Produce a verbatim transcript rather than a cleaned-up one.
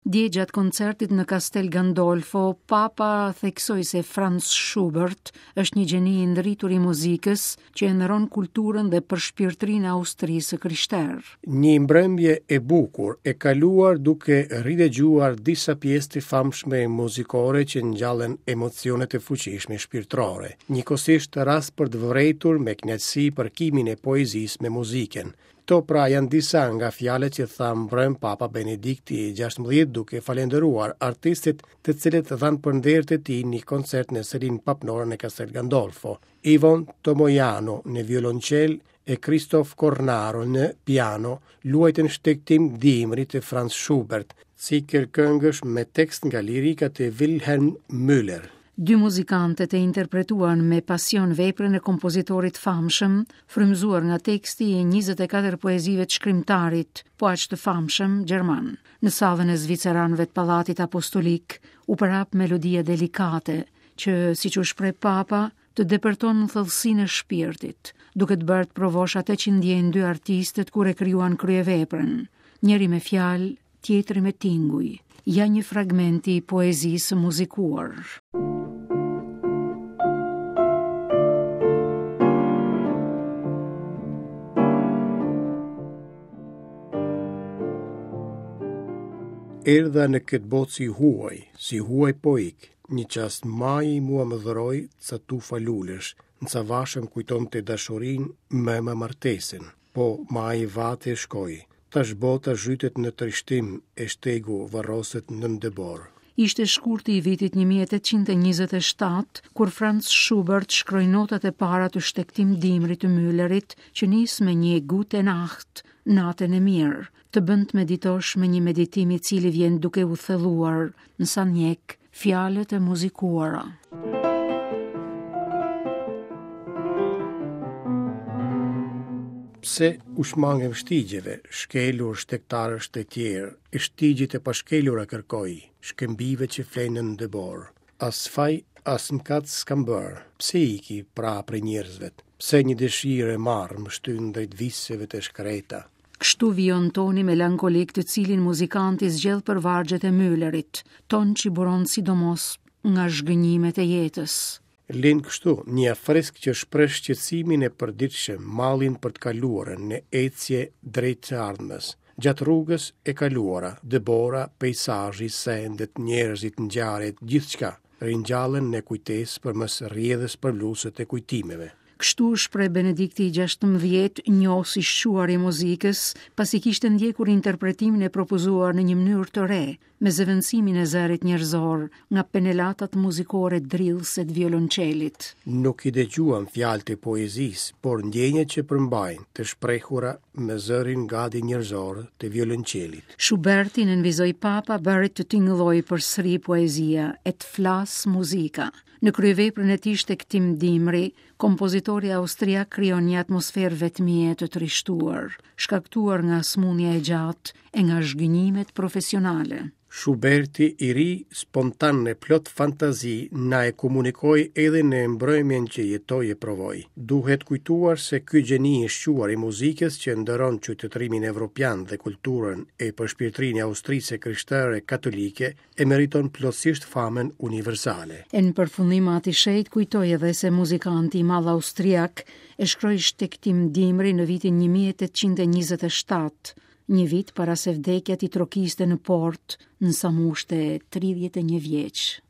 Dje gjatë koncertit në Castel Gandolfo, Papa theksoi se Franz Schubert është një gjeni i ndritur i muzikës që e ndron kulturën dhe përshpirtërinë e Austrisë së krishterë. Një mbrëmje e bukur e kaluar duke ridëgjuar disa pjesë të famshme muzikore që ngjallen emocionet e fuqishme shpirtërore. Njëkohësisht rast për të vërejtur me kënaqësi përkimin e poezisë me muzikën. Këto pra janë disa nga fjalët që tha mbrëm Papa Benedikti i gjashtëmbëdhjetë duke falenderuar artistet të cilët dhanë përnderë të tij në koncert në sërinë papnore në Castel Gandolfo. Ivon Tomoiano në violoncel e Christoph Cornaro në piano luajtën shtektim dimrit të Franz Schubert, cikël këngësh me tekst nga lirikat e Wilhelm Müller. Dy muzikantët e interpretuan me pasion veprën e kompozitorit famshëm, frymzuar nga teksti i njëzet e katër poezive të shkrimtarit, po aq të famshëm gjerman. Në sallën e zviceranëve të Pallatit Apostolik u përhap melodia delikate që, siç u shpreh Papa, të depërton në thellësinë e shpirtit, duke të bërë të provosh atë që ndjejnë dy artistët kur e krijuan kryeveprën, njëri me fjalë, tjetri me tinguj. Ja një fragmenti i poezisë muzikuar. Erdha në këtë botë si huaj, si huaj po ik, një qast maji mua më dhëroj, ca tufa lulesh, në ca vashëm kujton të dashurin me më martesin, po maji vate shkoj, tash bota zhytet në trishtim e shtegu varroset në ndëbor. Ishte shkurti i vitit një mijë e tetëqind e njëzet e shtatë, kur Franz Schubert shkroi notat e para të shtektim dimrit të Müllerit, që nis me një gute nacht, natën e mirë, të bën të meditosh me një meditim i cili vjen duke u thelluar në sa njek fjalët e muzikuara. Pse u shmangem shtigjeve, shkelur shtektarësh të tjerë, e shtigjit e pashkelura kërkoj, shkëmbive që flenën në dëbor. As faj, as mkat s'kam bërë, pse iki pra për njerëzvet, pse një dëshirë e marë më shtyn drejt viseve të shkreta. Kështu vijon toni melankolik të cilin muzikanti zgjedh për vargjet e Müllerit, ton që buron sidomos nga zhgënjimet e jetës. Lind kështu, një afresk që shpreh shqetësimin e përditshëm, mallin për të kaluarën në ecje drejt të ardhmës. Gjatë rrugës e kaluara, dëbora, peizazhi, sendet, njerëzit, ngjarjet, gjithçka ringjallen në kujtesë përmes rrjedhës për lusët e kujtimeve. Kështu shpreh Benedikti i gjashtëmbëdhjetë, njohës i shquar i muzikës, pasi kishte ndjekur interpretimin e propozuar në një mënyrë të re, me zëvendësimin e zërit njerëzor nga penelatat muzikore drillëse të violonçelit. Nuk i dëgjuam fjalët e poezisë, por ndjenjat që përmbajnë të shprehura me zërin gati njerëzor të violonçelit. Schuberti nënvizoi Papa bërit të tingëlloj përsëri poezia e të flas muzika. Në kryeveprën e tij shtektim dimri, kompozitori austriak krijon një atmosferë vetmie të trishtuar, shkaktuar nga smundja e gjatë e nga zhgënjimet profesionale. Schuberti i ri, spontan e plot fantazi, na e komunikoi edhe në mbrëmjen që jetoi e provoi. Duhet kujtuar se ky gjeni i shquar i muzikës që ndëron qytetërimin evropian dhe kulturën e përshpirtërinë e Austrisë krishtere katolike e meriton plotësisht famën universale. E në përfundim ati shejt kujtoi edhe se muzikanti i madh austriak e shkroi shtektim dimri në vitin një mijë e tetëqind e njëzet e shtatë. Një vit para se vdekja t'i trokiste në port, në sa moshte tridhjetë e një vjeç.